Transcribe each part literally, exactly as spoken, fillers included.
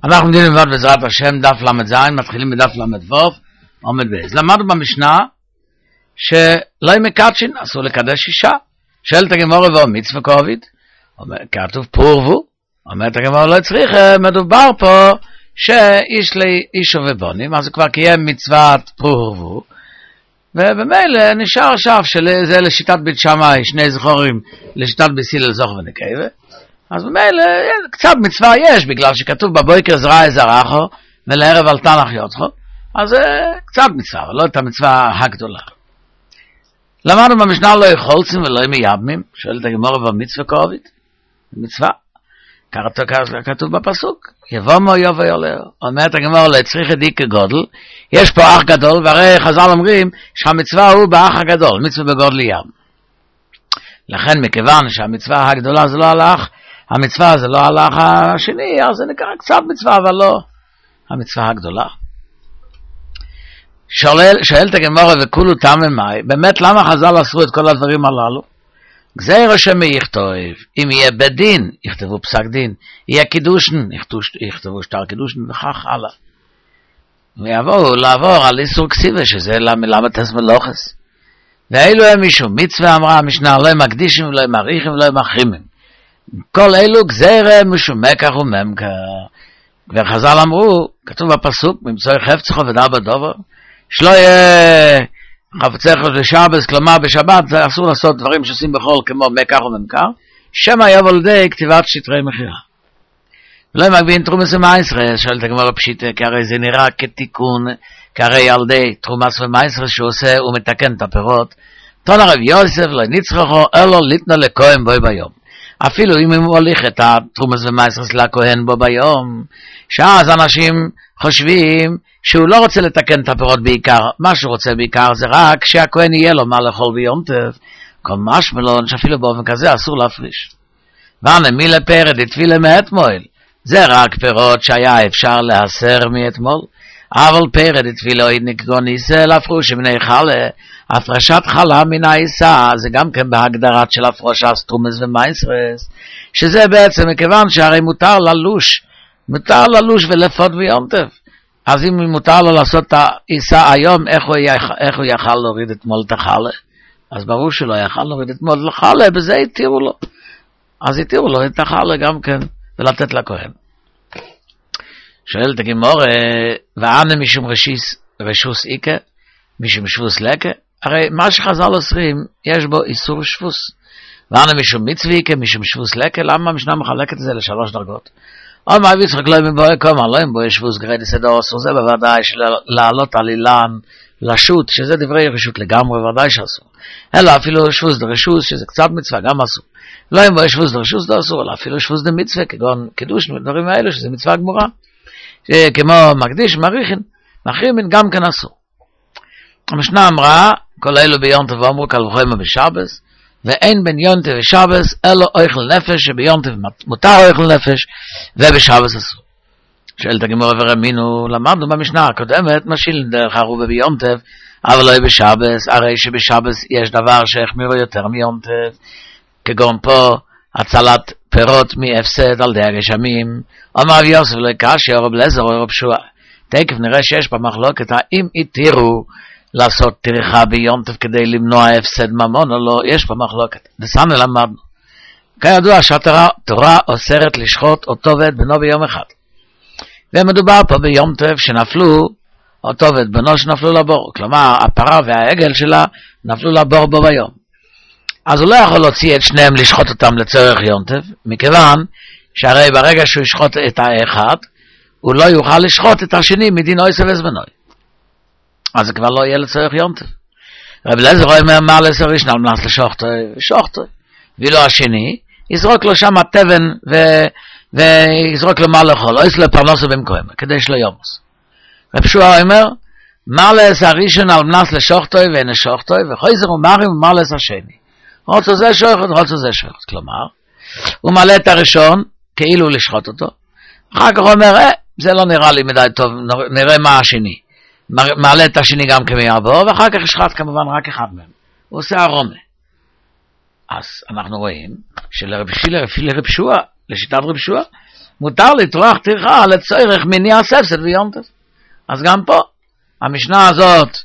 אנחנו מדינים ללמוד בעזרת השם דף למד זין, מתחילים בדף למד ווב, עומד בעז. למדנו במשנה שלא מקדשין, אסור לקדש אישה. שואלת הגמרא ואו מצווה כעביד, כתוב פורבו, אומרת הגמרא לא צריך, מדובר פה שאיש לאישו ובונים, אז הוא כבר קיים מצוות פורבו, ובמילא נשאר עכשיו שזה לשיטת בית שמאי, שני זכורים לשיטת בסילל זוך ונקבה, אז במילא קצת מצווה יש, בגלל שכתוב בבוקר זרע זרעו, ולערב אל תנח יוצחו, אז זה קצת מצווה, אבל לא את המצווה הגדולה. למדנו במשנה לא יחולצים ולא מייבמים, שואלת הגמרא במצווה כעביד, מצווה, כתוב בפסוק, יבומו יבוא יולר, אומרת הגמרא לא צריך עדי כגודל, יש פה אח גדול, והרי חז"ל אומרים שהמצווה הוא באח הגדול, מצווה בגודל ים. לכן מכיוון שהמצווה הגדולה זה לא הלך, המצווה זה לא הלך השני, אז זה נקרא קצת מצווה, אבל לא המצווה הגדולה. שואל, שואלת הגמרא וכולו תמי מאי, באמת למה חז"ל עשו את כל הדברים הללו? גזירה שמי יכתוב, אם יהיה בית דין, יכתבו פסק דין, יהיה קידושן, יכתבו שטר קידושן, וכך הלאה. ויבואו לעבור על איסור כסיבה, שזה למתס מלוכס. ואילו הם משום מצווה אמרה המשנה, לא מקדישים, לא מעריכים, לא מחרימים. כל אלו גזירה משום מקח וממכר. וחז"ל אמרו, כתוב בפסוק, ממצוא חפצך ודע בדובר, שלא יהיה חפצך לשבת, כלומר בשבת זה אסור לעשות דברים שעושים בחול כמו מקח וממכר, שמא יבוא לידי כתיבת שטרי מחירה. ולא מגבין תרומס ומייסרס, שואלת הגמרא פשיטה, כי הרי זה נראה כתיקון, כי הרי ילדי תרומס ומייסרס שעושה ומתקן את הפירות, תון הרב יוסף לא נצרכו, אלו ליתנו לכהן בוי ביום. אפילו אם הוא הוליך את התרומס ומייסרס לכהן בו ביום, שאז אנשים חושבים שהוא לא רוצה לתקן את הפירות בעיקר, מה שהוא רוצה בעיקר זה רק שהכהן יהיה לו מה לאכול ביום טוב, כל משמלון שאפילו באופן כזה אסור להפריש. ואנה מילה פרד התפילה מאתמול, זה רק פירות שהיה אפשר להסר מאתמול, אבל פרד התפילה עוד נקגון ניסה להפרוש מני חלה, הפרשת חלה מן העיסה, זה גם כן בהגדרת של הפרשת תרומס ומייסרס, שזה בעצם מכיוון שהרי מותר ללוש, מותר ללוש ולפות ביום טוב. אז אם מותר לו לעשות את העיסה היום, איך הוא, יח, איך הוא יכל להוריד אתמול את החלה? אז ברור שלא יכל להוריד אתמול את החלה, בזה התירו לו. אז התירו לו את החלה גם כן, ולתת לכהן. שואלת הגמרא, ואנה משום רשיס, רשוס איקה, משום שבוס לקה, הרי מה שחז"ל עשרים, יש בו איסור שבוס. ואנה משום מצווה איקה, משום שבוס לקה, למה המשנה מחלקת את זה לשלוש דרגות? או מה אביצחק לא מבואי כמה, לא מבואי שבוס גרדי סדור אסור, זה בוודאי של לעלות על אילן, לשוט, שזה דברי רשות לגמרי, בוודאי שאסור. אלא אפילו שבוס דרשוס, שזה קצת מצווה, גם אסור. לא מבואי שבוס דרשוס, לא אסור, אלא אפילו שבוס דמצווה, כגון קידוש, דברים האלו, שזה מצווה גמורה. כמו מקדיש, מריחין, מחרימין, גם כן אסור. המשנה אמרה, כל אלו ביונטב ואמרו כל וחיימה בשבס, ואין בין יונטב ושבס, אלו אוכל נפש, שביונטב מותר אוכל נפש, ובשבס אסור. שואלת הגמרא ורמינו, למדנו במשנה הקודמת, משיל דרך ערובה ביונטב, אבל לא בשבס, הרי שבשבס יש דבר שהחמירו יותר מיונטב, כגון פה, הצלת פירות מהפסד על די הגשמים, אמר רב יוסף לא קשיא, רב אליעזר או רב שועה. תכף נראה שיש במחלוקת, האם התירו לעשות טרחה ביונטב כדי למנוע הפסד ממון או לא, יש במחלוקת. וסנו למדנו. כידוע שהתורה אוסרת לשחוט אותו ואת בנו ביום אחד. ומדובר פה ביונטב שנפלו, אותו ואת בנו שנפלו לבור. כלומר, הפרה והעגל שלה נפלו לבור בו ביום. אז הוא לא יכול להוציא את שניהם לשחוט אותם לצורך יונטב, מכיוון שהרי ברגע שהוא ישחוט את האחד, הוא לא יוכל לשחוט את השני מדין אויסה וזבנוי. אז זה כבר לא יהיה לצורך יונטב. רב אליעזר אומר מה לעשר ראשון על מנס לשוחטו, ושוחטו. ואילו השני, יזרוק לו שם תבן ו... ויזרוק לו מה לאכול, אויס לפרנסו במקוים, כדי שלא יומוס. רב שועה אומר, מה לעשר ראשון על מנס לשוחטו ונשוחטו, וחויזר ומרים ומה לעשר שני. רוצה זה שוחט, רוצה זה שוחט. כלומר, הוא מעלה את הראשון, כאילו לשחוט אותו. אחר כך הוא אומר, אה, זה לא נראה לי מדי טוב, נראה מה השני. מעלה את השני גם כמי יעבור, ואחר כך ישחט כמובן רק אחד מהם. הוא עושה ארומה. אז אנחנו רואים שלרב שילר, לפי לרב שועה, לשיטת רב שועה, מותר לטרוח טרחה לצורך מיני הספסד ויונטב. אז גם פה, המשנה הזאת,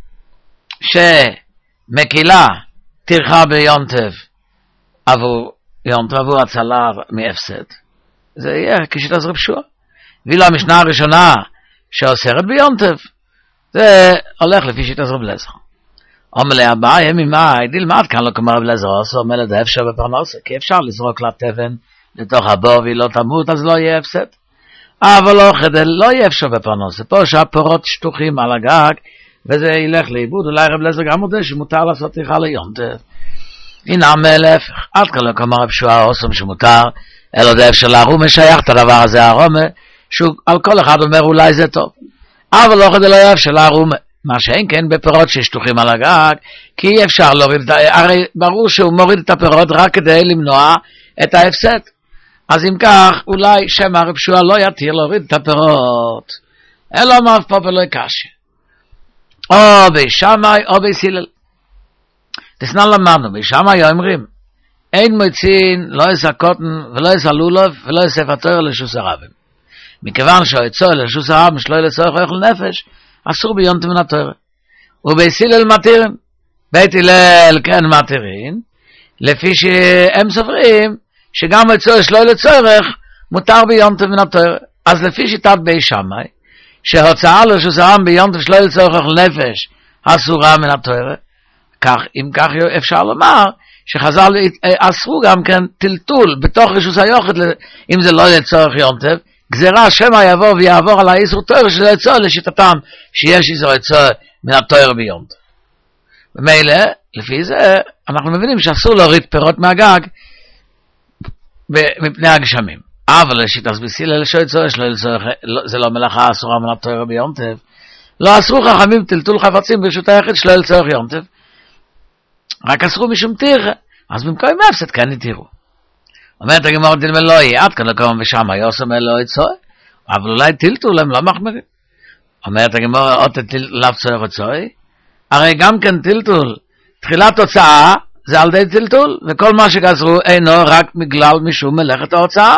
שמקילה טרחה ביונטב, עבור יונטב, עבור הצלה מהפסד, זה יהיה כשיטת רב שוע. ואילו המשנה הראשונה, שאוסרת ביונטב, זה הולך לפי שיטת רב אליעזר. אומר לי הבא, ממה, דילמד כאן לא כמו רב אליעזר, אומר לי, זה אפשר בפרנסה, כי אפשר לזרוק לה תבן לתוך הבור והיא לא תמות, אז לא יהיה הפסד. אבל לא חדל, לא יהיה אפשר בפרנסה. פה שהפירות שטוחים על הגג, וזה ילך לאיבוד, אולי רב אליעזר גם מודה שמותר לעשות טרחה ליונטב. הנה להפך, עד כאן לא כמו רב שועה עושים שמותר, אלא זה אפשר להרומה שייך את הדבר הזה, הרומה, שהוא על כל אחד אומר אולי זה טוב. אבל לא חדל לא יהיה אפשר להרומה. מה שאין כן בפירות ששטוחים על הגג, כי אי אפשר להוריד, הרי ברור שהוא מוריד את הפירות רק כדי למנוע את ההפסד. אז אם כך, אולי שם הרב שוע לא יתיר להוריד את הפירות, אלא מה אף פה ולא יקשה. או בשמאי או בסילל. תסנן למדנו, בשמאי אומרים, אין מוצין, לא יסע קוטן ולא יסע לולוב ולא יסע פטור לשוס הרבים. מכיוון שהיצוא לשוס הרבים שלא לצורך אוכל נפש, אסור ביונטב מן התורה. ובסילל מתירים, בית הלל כן מתירים, לפי שהם סוברים, שגם היצוא שלא לצורך, מותר ביונטב מן התורה. אז לפי שיטת בי שמאי, שהוצאה לשוס הרבים ביונטב שלא לצורך אוכל נפש, אסורה מן התורה, כך, אם כך אפשר לומר, שחז"ל אסרו גם כן טלטול בתוך רשוס היוחד, אם זה לא לצורך יונטב, גזירה שמא יבוא ויעבור על האיסור תורה שזה יצוא לשיטתם שיש איסור יצוא מן התורה ביונטב. ומילא, לפי זה, אנחנו מבינים שאסור להוריד פירות מהגג מפני הגשמים. אבל לשיטת בסילל לשו יצוא, זה לא מלאכה אסורה מן התורה ביונטב. לא אסרו חכמים טלטול חפצים ברשות היחיד שלא לצורך יונטב. רק אסרו משום טרחה, אז במקום הפסד כאן יתירו. אומרת הגמרא דילמה לא יהיה, עד כאן לא קום ושמה יוסם אלא יצוא, אבל אולי טלטול הם לא מחמירים. אומרת הגמרא עוד לאו צורך יצוא, הרי גם כן טלטול, תחילת הוצאה זה על די טלטול, וכל מה שגזרו אינו רק בגלל משום מלאכת ההוצאה.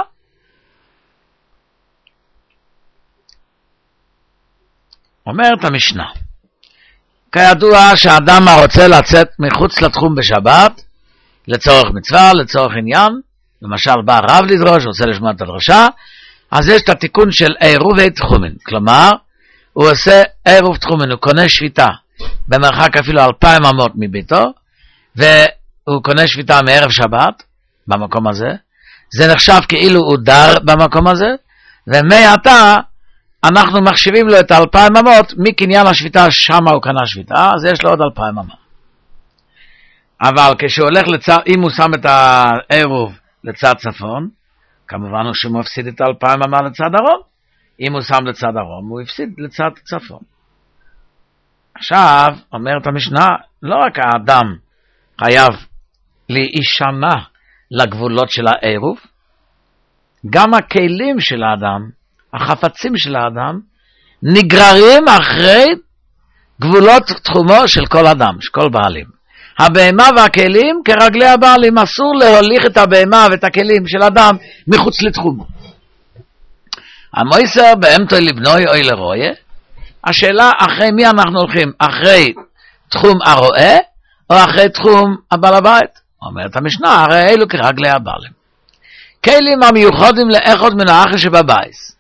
אומרת המשנה, כידוע שהאדם הרוצה לצאת מחוץ לתחום בשבת, לצורך מצווה, לצורך עניין, למשל בא רב לדרוש, רוצה לשמוע את הדרשה, אז יש את התיקון של עירובי תחומין, כלומר, הוא עושה עירוב תחומין, הוא קונה שביתה, במרחק אפילו אלפיים אמות מביתו, והוא קונה שביתה מערב שבת, במקום הזה, זה נחשב כאילו הוא דר במקום הזה, ומעתה, אנחנו מחשיבים לו את אלפיים אמות, מקניין השביתה שמה הוא קנה שביתה, אז יש לו עוד אלפיים אמות. אבל כשהוא הולך לצד, אם הוא שם את העירוב לצד צפון, כמובן הוא שמפסיד את אלפיים אמה לצד דרום. אם הוא שם לצד דרום, הוא הפסיד לצד צפון. עכשיו, אומרת המשנה, לא רק האדם חייב להישמע לגבולות של העירוב, גם הכלים של האדם, החפצים של האדם, נגררים אחרי גבולות תחומו של כל אדם, של כל בעלים. הבהמה והכלים כרגלי הבעלים, אסור להוליך את הבהמה ואת הכלים של אדם מחוץ לתחומו. המויסר באמתו לבנוי או לרויה, השאלה אחרי מי אנחנו הולכים, אחרי תחום הרועה או אחרי תחום הבעל הבית? אומרת המשנה, הרי אלו כרגלי הבעלים. כלים המיוחדים לאחד מן האחר שבבייס.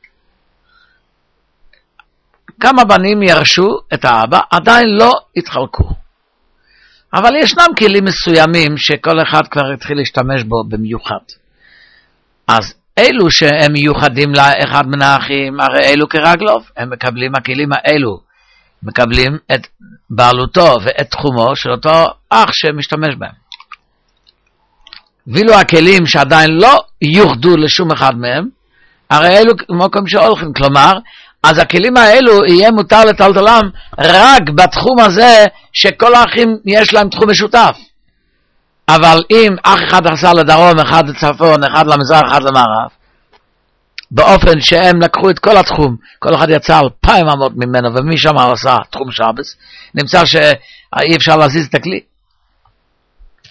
כמה בנים ירשו את האבא, עדיין לא התחלקו. אבל ישנם כלים מסוימים שכל אחד כבר התחיל להשתמש בו במיוחד. אז אלו שהם מיוחדים לאחד מן האחים, הרי אלו כרגלוב, הם מקבלים, הכלים האלו, מקבלים את בעלותו ואת תחומו של אותו אח שמשתמש בהם. ואילו הכלים שעדיין לא יוחדו לשום אחד מהם, הרי אלו מקום שהולכים, כלומר, אז הכלים האלו יהיה מותר לטלטלם רק בתחום הזה שכל האחים יש להם תחום משותף. אבל אם אח אחד עשה לדרום, אחד לצפון, אחד למזרח, אחד למערב, באופן שהם לקחו את כל התחום, כל אחד יצא אלפיים אמות ממנו, ומשם הוא עשה תחום שבס, נמצא שאי אפשר להזיז את הכלי.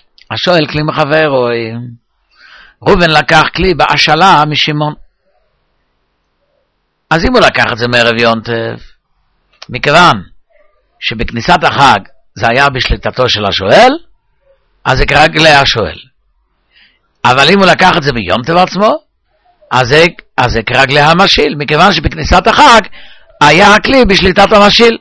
השואל כלי מחבר, ראובן לקח כלי בהשאלה משמעון. אז אם הוא לקח את זה מערב יונטף, מכיוון שבכניסת החג זה היה בשליטתו של השואל, אז זה כרגלי השואל. אבל אם הוא לקח את זה ביונטף עצמו, אז זה, אז זה כרגלי המשיל, מכיוון שבכניסת החג היה הכלי בשליטת המשיל.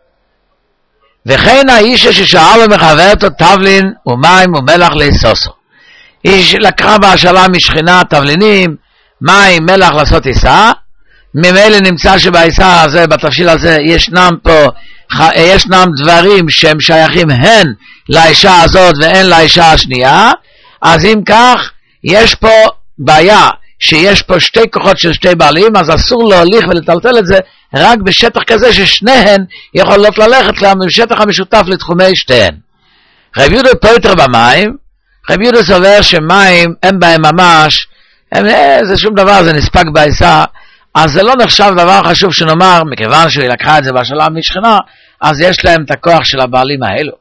וכן האיש ששאל ומחבר אותו תבלין ומים ומלח לאסוסו. איש לקחה בהשאלה משכינה תבלינים, מים, מלח לעשות עיסה, ממילא נמצא שבעיסה הזה, בתבשיל הזה, ישנם פה, ישנם דברים שהם שייכים הן לאישה הזאת והן לאישה השנייה, אז אם כך, יש פה בעיה, שיש פה שתי כוחות של שתי בעלים, אז אסור להוליך ולטלטל את זה, רק בשטח כזה ששניהן יכולות ללכת לשטח המשותף לתחומי שתיהן. רב יהודה פויטר במים, רב יהודה סובר שמים הם בהם ממש, הם, זה שום דבר, זה נספק בעיסה, אז זה לא נחשב דבר חשוב שנאמר, מכיוון שהיא לקחה את זה בהשאלה משכנה, אז יש להם את הכוח של הבעלים האלו.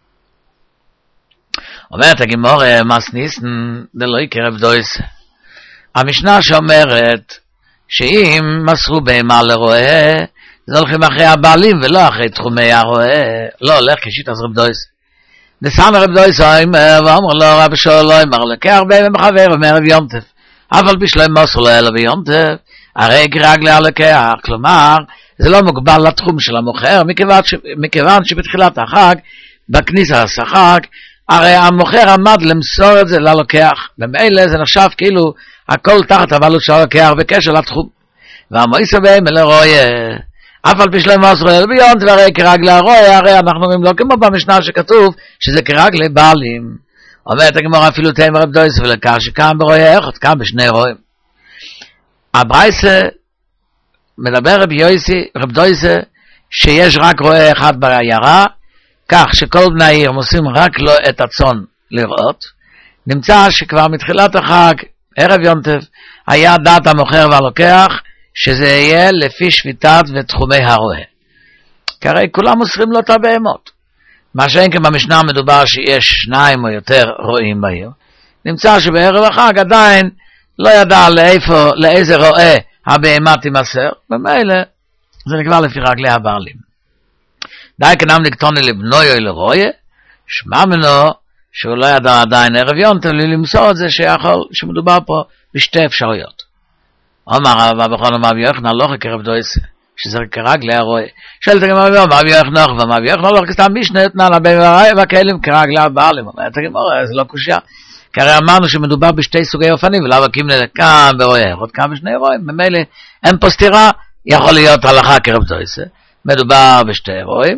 אומרת הגמרא, מס ניסן דלא יקרב דויס. המשנה שאומרת שאם מסרו בהמה לרועה, זה הולכים אחרי הבעלים ולא אחרי תחומי הרועה, לא הולך כשיט אז רב דויס. נסענו רב דויס אומר, ואומר לו רב שאול לא אמר לו, כהרבה מחבר ומערב יונטף, אבל בשלם מסרו לו אלא ביונטף, הרי כרגלי הלקח, כלומר, זה לא מוגבל לתחום של המוכר, מכיוון, ש... מכיוון שבתחילת החג, בכניסה החג, הרי המוכר עמד למסור את זה ללוקח, ומאלה זה נחשב כאילו הכל תחת הבעלות של הלוקח בקשר לתחום. והמויסה בהם אלה רואה, אף על פי שלהם מסרו אלה ביונט, והרי כרגלי הרואה, הרי אנחנו אומרים לא כמו במשנה שכתוב, שזה כרגלי בעלים. אומרת הגמרא אפילו תאמר רב דויס ולקח שקם ברואה אחד, קם בשני רואים. הברייסה מדבר רב יויסי, רב דויסה, שיש רק רואה אחד בעיירה, כך שכל בני העיר מוסים רק לו את הצאן לראות. נמצא שכבר מתחילת החג, ערב יונטף, היה דעת המוכר והלוקח, שזה יהיה לפי שביתת ותחומי הרועה. כי הרי כולם מוסרים לו את הבהמות. מה שאין כי במשנה מדובר שיש שניים או יותר רועים בעיר. נמצא שבערב החג עדיין לא ידע לאיפה, לאיזה רועה הבהמה תימסר, ומילא זה נקבע לפי רגלי הבעלים. די כנם לקטוני לבנוי או לרועה, שמע מנו שהוא לא ידע עדיין ערב יונטף, למסור את זה שיכול, שמדובר פה בשתי אפשרויות. אומר רב בכל רבי יוחנן לא כרב דויסה, שזה כרגלי הרועה. שאלת הגמרא רבי יוחנן ורבי יוחנן לא כסתם משנה יתנן לבהמה והכלים כרגלי הבעלים. אומרת הגמרא, זה לא קושיה. כי הרי אמרנו שמדובר בשתי סוגי אופנים, ולאו הקים כאן ברועה, עוד כאן בשני רועים, ממילא אין פה סתירה, יכול להיות הלכה כרב דויסה, מדובר בשתי רועים,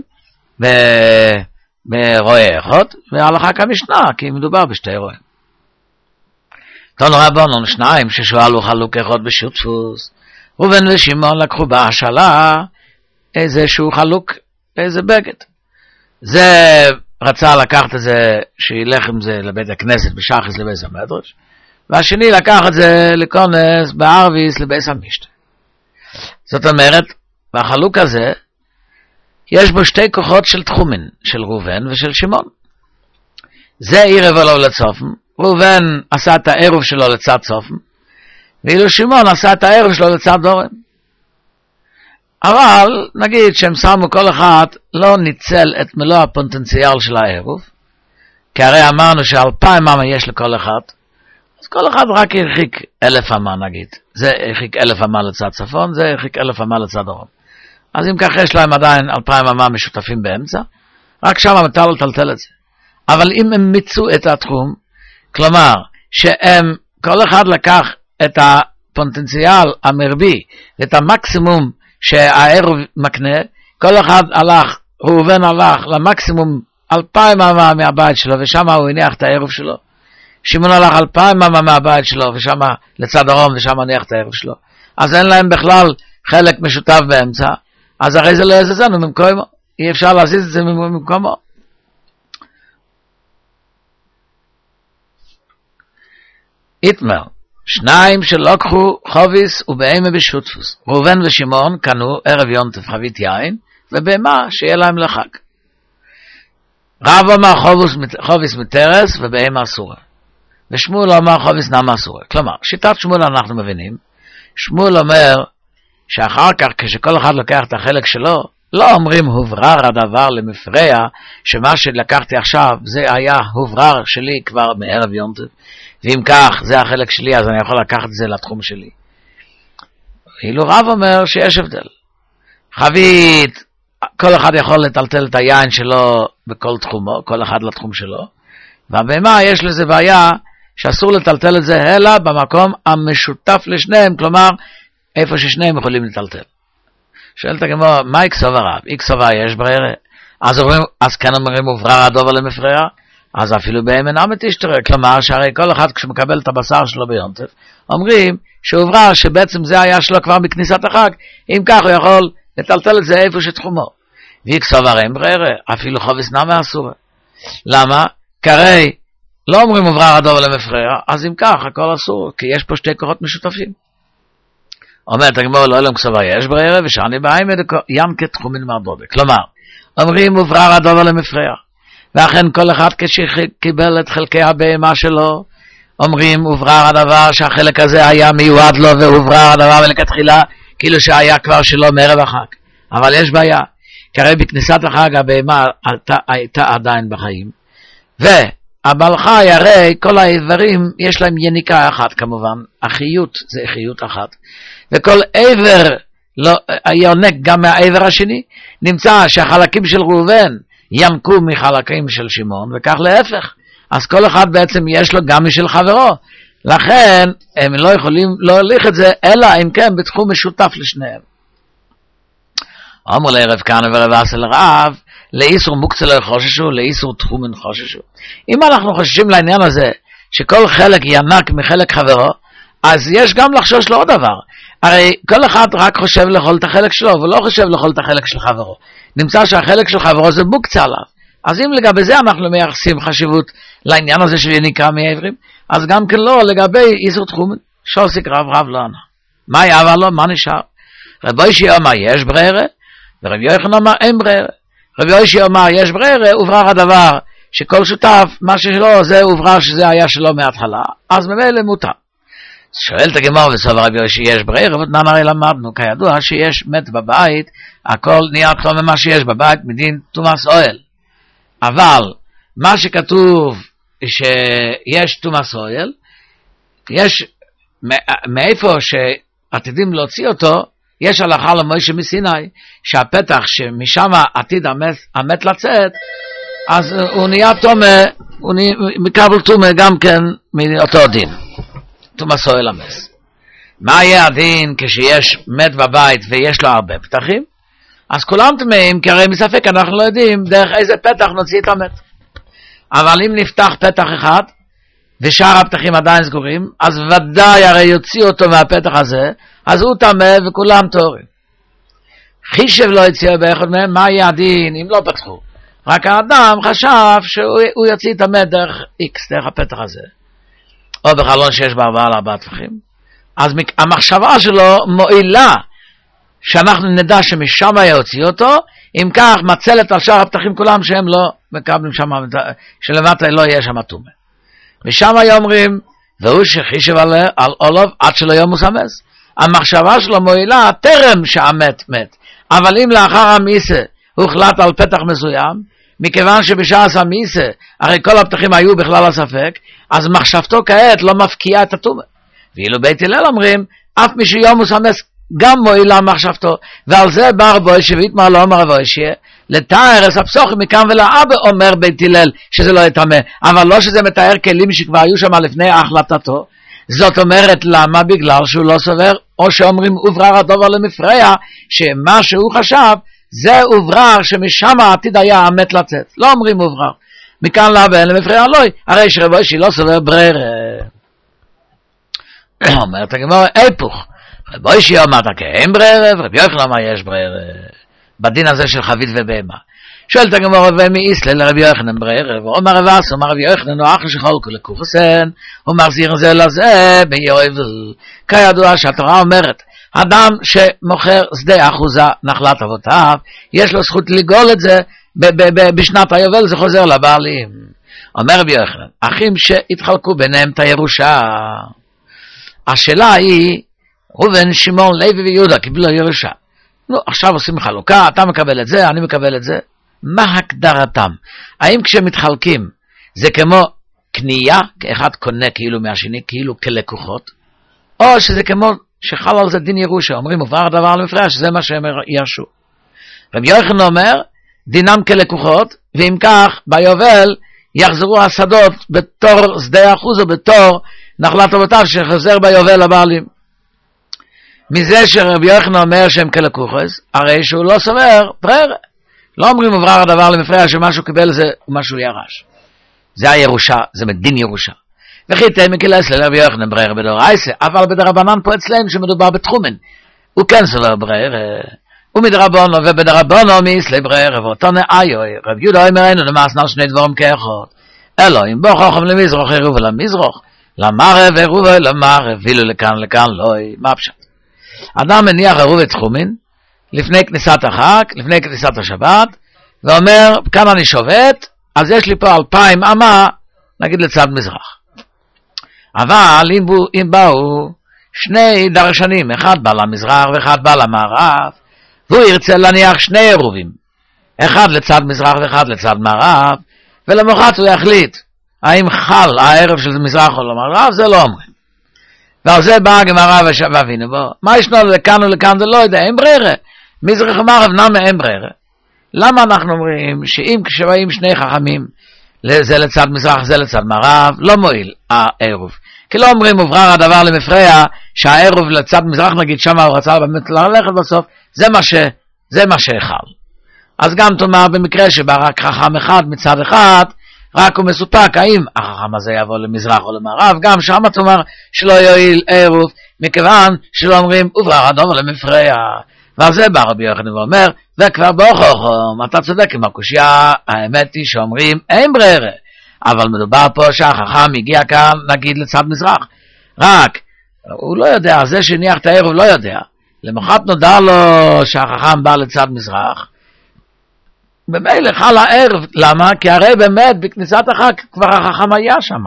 ברועה אחד, והלכה כמשנה, כי מדובר בשתי רועים. תנו רבנן שניים ששואלו חלוק אחד בשותפוס, ראובן ושמעון לקחו בהשאלה איזשהו חלוק, איזה בגד. זה רצה לקחת את זה, שילך עם זה לבית הכנסת, בשחס לבית המדרש, והשני לקח את זה לכונס, בערביס לבית המשתה. זאת אומרת, והחלוק הזה, יש בו שתי כוחות של תחומין, של ראובן ושל שמעון. זה עירב לו לצופן, ראובן עשה את העירוב שלו לצד צופן, ואילו שמעון עשה את העירוב שלו לצד דורם. אבל נגיד שהם שמו כל אחד לא ניצל את מלוא הפוטנציאל של העירוב, כי הרי אמרנו שאלפיים אמה יש לכל אחד, אז כל אחד רק הרחיק אלף אמה נגיד. זה הרחיק אלף אמה לצד צפון, זה הרחיק אלף אמה לצד דרום. אז אם כך יש להם עדיין אלפיים אמה משותפים באמצע, רק שם מותר לטלטל את זה. אבל אם הם מיצו את התחום, כלומר שהם, כל אחד לקח את הפוטנציאל המרבי, את המקסימום שהעירוב מקנה, כל אחד הלך, ראובן הלך למקסימום אלפיים אמה מהבית שלו, ושם הוא הניח את העירוב שלו. שמעון הלך אלפיים אמה מהבית שלו, ושם לצד דרום, ושם הניח את העירוב שלו. אז אין להם בכלל חלק משותף באמצע, אז הרי זה לא יזזנו ממקומו, אי אפשר להזיז את זה ממקומו. איתמר, שניים שלוקחו חוביס ובהמה בשותפוס. ראובן ושמעון קנו ערב יונטף חבית יין, ובהמה שיהיה להם לחג. רב אמר חוביס מטרס ובהמה אסורה. ושמואל אמר חוביס נמה אסורה. כלומר, שיטת שמואל אנחנו מבינים, שמואל אומר שאחר כך כשכל אחד לוקח את החלק שלו, לא אומרים הוברר הדבר למפרע, שמה שלקחתי עכשיו זה היה הוברר שלי כבר מערב יום טוב, ואם כך זה החלק שלי אז אני יכול לקחת את זה לתחום שלי. אילו רב אומר שיש הבדל. חבית, כל אחד יכול לטלטל את היין שלו בכל תחומו, כל אחד לתחום שלו, והבהמה יש לזה בעיה שאסור לטלטל את זה אלא במקום המשותף לשניהם, כלומר איפה ששניהם יכולים לטלטל. שואלת הגמרא, מה יקסוב הרב? יקסוב יש ברירה. אז, אז כאן אומרים הוברר הדובר למפרע, אז אפילו בהמה אמת תשתרק, כלומר שהרי כל אחד כשמקבל את הבשר שלו ביום טוב, אומרים שהוברר שבעצם זה היה שלו כבר בכניסת החג, אם כך הוא יכול לטלטל את זה איפה שתחומו. ויקסוב הרי אין ברירה, אפילו חובס נמה אסור. למה? כרי לא אומרים הוברר הדובר למפרע, אז אם כך הכל אסור, כי יש פה שתי כוחות משותפים. אומרת הגמרא לא אלם כסובה יש ברירה ושאני בעין ים כתחומין מהדודה. כלומר, אומרים הוברר הדובר למפרע, ואכן כל אחד כשקיבל את חלקי הבהמה שלו, אומרים הוברר הדבר שהחלק הזה היה מיועד לו, והוברר הדבר מלכתחילה כאילו שהיה כבר שלו מערב החג. אבל יש בעיה, כי הרי בכניסת החג הבהמה הייתה, הייתה עדיין בחיים, והבעל חי הרי כל האיברים יש להם יניקה אחת כמובן, החיות זה חיות אחת, וכל עבר לא, יונק גם מהעבר השני, נמצא שהחלקים של ראובן ינקו מחלקים של שמעון, וכך להפך. אז כל אחד בעצם יש לו גם משל חברו, לכן הם לא יכולים להוליך את זה, אלא אם כן בתחום משותף לשניהם. אמרו לערב כהנא ורב אסי לרב, לאיסור מוקצה לא יחוששו, לאיסור תחומן חוששו. אם אנחנו חוששים לעניין הזה, שכל חלק ינק מחלק חברו, אז יש גם לחשוש לו עוד דבר. הרי כל אחד רק חושב לאכול את החלק שלו, ולא חושב לאכול את החלק של חברו. נמצא שהחלק של חברו זה מוקצה עליו. אז אם לגבי זה אנחנו מייחסים חשיבות לעניין הזה של יניקה מהעברים, אז גם כן לא לגבי איסור תחומן. שוסיק רב רב לא ענה. מה יעבר לו? מה נשאר? רבי ישי אמר יש ברירה, ורבי יוחנן אמר אין ברירה. רבי ישי אמר יש ברירה, הוברר הדבר שכל שותף, מה שלו זה הוברר שזה היה שלו מההתחלה, אז ממילא מותר. שואלת הגמרא וסובר רבי ישי יש ברירה, ותנן הרי למדנו כידוע שיש מת בבית, הכל נהיה כמו ממה שיש בבית מדין תומאס אוהל. אבל מה שכתוב שיש תומאס אוהל, יש מאיפה שעתידים להוציא אותו, יש הלכה למוישה מסיני, שהפתח שמשם עתיד המת, המת לצאת, אז הוא נהיה תומה, הוא מקבל תומה גם כן מאותו דין. תומאס אוהל המס. מה יהיה הדין כשיש מת בבית ויש לו הרבה פתחים? אז כולם תמאים, כי הרי מספק אנחנו לא יודעים דרך איזה פתח נוציא את המת. אבל אם נפתח פתח אחד, ושאר הפתחים עדיין סגורים, אז ודאי הרי יוציא אותו מהפתח הזה, אז הוא תמה וכולם תורים. חישב לא יציאו באחד מהם, מה יהיה הדין אם לא פתחו? רק האדם חשב שהוא יוציא את המת דרך X, דרך הפתח הזה. או בחלון שיש בארבעה על ארבעה טפחים. אז המחשבה שלו מועילה, שאנחנו נדע שמשם יוציא אותו, אם כך מצלת על שאר הפתחים כולם שהם לא מקבלים שם, שלמטה לא יהיה שם תומה. ושם אומרים, והוא שחישב על, על אולוב עד שלא יום מוסמס. המחשבה שלו מועילה טרם שהמת מת. אבל אם לאחר המיסה הוחלט על פתח מסוים, מכיוון שבשעה המיסה, הרי כל הפתחים היו בכלל הספק, אז מחשבתו כעת לא מפקיעה את התומה. ואילו בית הלל אומרים, אף מי שיום מוסמס גם מועילה מחשבתו, ועל זה בא רבו שביתמר לא אומר רבו שיהיה, לתאר אס הפסוחים מכאן ולאבא אומר בית הלל שזה לא יתאמה, אבל לא שזה מתאר כלים שכבר היו שם לפני החלטתו. זאת אומרת למה? בגלל שהוא לא סובר, או שאומרים הוברר הדובר למפרע, שמה שהוא חשב זה הוברר שמשם העתיד היה המת לצאת. לא אומרים הוברר מכאן לאבא למפרע לא, הרי שרבו שהיא לא סובר ברר. אומרת הגמרא היפוך, רבו שהיא אומרת כאין ברר, ורבי יוחנן אמר יש ברר בדין הזה של חבית ובהמה. שואלת הגמרא ומי איסלה לרבי יוחנן ברר, ואומר רב אסי אומר רבי יוחנן הוא אחר שחולקו לקורסן, הוא מחזיר זה לזה ביובל. כידוע שהתורה אומרת אדם שמוכר שדה אחוזה נחלת אבותיו, יש לו זכות לגאול את זה ב- ב- ב- בשנת היובל, זה חוזר לבעלים. אומר רבי יוחנן, אחים שהתחלקו ביניהם את הירושה, השאלה היא, ראובן, שמעון, לוי ויהודה קיבלו ירושה. נו, עכשיו עושים חלוקה, אתה מקבל את זה, אני מקבל את זה. מה הגדרתם? האם כשמתחלקים זה כמו קנייה, כאחד קונה כאילו מהשני, כאילו כלקוחות, או שזה כמו שחל על זה דין ירושה, אומרים עובר הדבר למפרע, שזה מה שהם ירשו. רבי יוחנן אומר, דינם כלקוחות, ואם כך, ביובל יחזרו השדות בתור שדה אחוז, או בתור נחלת אבותיו שחזר ביובל לבעלים. מזה שרבי יוחנן אומר שהם כלקוחות, הרי שהוא לא סובר ברירה. לא אומרים עובר הדבר למפרע, שמשהו קיבל זה ומשהו ירש. זה הירושה, זה מדין ירושה. וכי תמי קילס לרבי יוחנן ברירה בדאורייתא, אבל בדרבנן פה אצלנו שמדובר בתחומן. הוא כן סובר ברירה. ומדרבנו ובדרבנו מיסלי ברירה, ואותו נאיוי, רב יהודה אומר אינו למעשנה שני דבורים כאחד. אלוהים בו חוכם למזרוח עירוב למזרוח, למערב עירוב למערב, וילו לכאן לכאן לא, מה פשט? אדם מניח עירוב את תחומין, לפני כניסת החג, לפני כניסת השבת, ואומר, כאן אני שובת, אז יש לי פה אלפיים אמה, נגיד לצד מזרח. אבל אם, בו, אם באו שני דרשנים, אחד בא למזרח ואחד בא למערב, והוא ירצה להניח שני עירובים, אחד לצד מזרח ואחד לצד מערב, ולמחרת הוא יחליט, האם חל הערב של מזרח או למערב, זה לא אומרים. ועל זה באה הגמרא ואבינו בו, מה ישנו לכאן ולכאן, זה לא יודע, אין ברירה. מזרח ומערב נמה אין ברירה. למה אנחנו אומרים שאם כשבאים שני חכמים, זה לצד מזרח, זה לצד מערב, לא מועיל הערב. כי לא אומרים עובר הדבר למפרע, שהערב לצד מזרח נגיד שמה הוא רצה באמת ללכת בסוף, זה מה ש, זה מה שהחל. אז גם תאמר במקרה שבא רק חכם אחד מצד אחד, רק הוא מסופק האם החכם הזה יבוא למזרח או למערב, גם שם תאמר שלא יועיל ערב, מכיוון שלא אומרים עובר הדבר למפרע. ועל זה בא רבי יוחנן ואומר, וכבר בהוכחו, אתה צודק עם הקושיה, האמת היא שאומרים אין ברירה, אבל מדובר פה שהחכם הגיע כאן נגיד לצד מזרח, רק הוא לא יודע, זה שהניח את הערב לא יודע, למחרת נודע לו שהחכם בא לצד מזרח, במילא חל הערב, למה? כי הרי באמת בכניסת החג כבר החכם היה שם,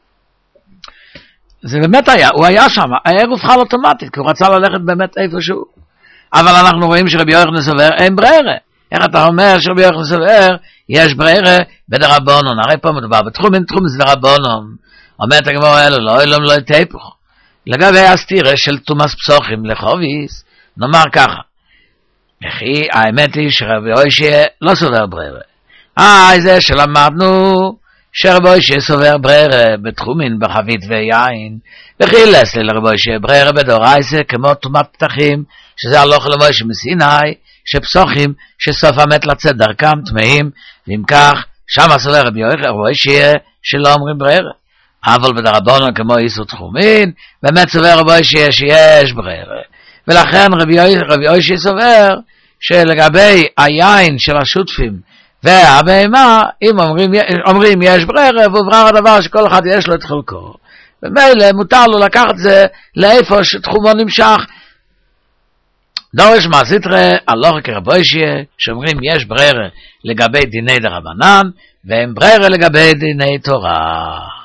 זה באמת היה, הוא היה שם, הערב חל אוטומטית, כי הוא רצה ללכת באמת איפשהו, אבל אנחנו רואים שרבי יוחנן סובר אין ברירה. איך אתה אומר שרבי יוחנן סובר יש ברירה בדרבנן? הרי פה מדובר בתחום, תחום זה דרבנן. אומרת הגמרא אלו לא אלום לא תהפוך. לגבי הסתירה של תומאס פסוחים לחוביס, נאמר ככה, וכי האמת היא שרבי יוחנן לא סובר ברירה. אה, זה שלמדנו שרבי יוחנן סובר ברירה בתחומין בחבית ויין, וכי לסלי לרבי יוחנן ברירה בדאורייתא כמו תומת פתחים, שזה הלוך למוישה מסיני, שפסוחים שסוף המת לצאת דרכם טמאים, ואם כך שם סובר רבי יוחנן שלא אומרים ברירה. אבל בדרבנן כמו איסור תחומין, באמת סובר רבי יוחנן שיש ברירה. ולכן רבי יוחנן סובר שלגבי היין של השותפים והבהמה, אם אומרים, אומרים יש ברירה, ועובר הדבר שכל אחד יש לו את חלקו. ומילא מותר לו לקחת זה לאיפה שתחומו נמשך. דורש מהסתרא, הלכה כרבי יוחנן, שאומרים יש ברירה לגבי דיני דרבנן, והם ברירה לגבי דיני תורה.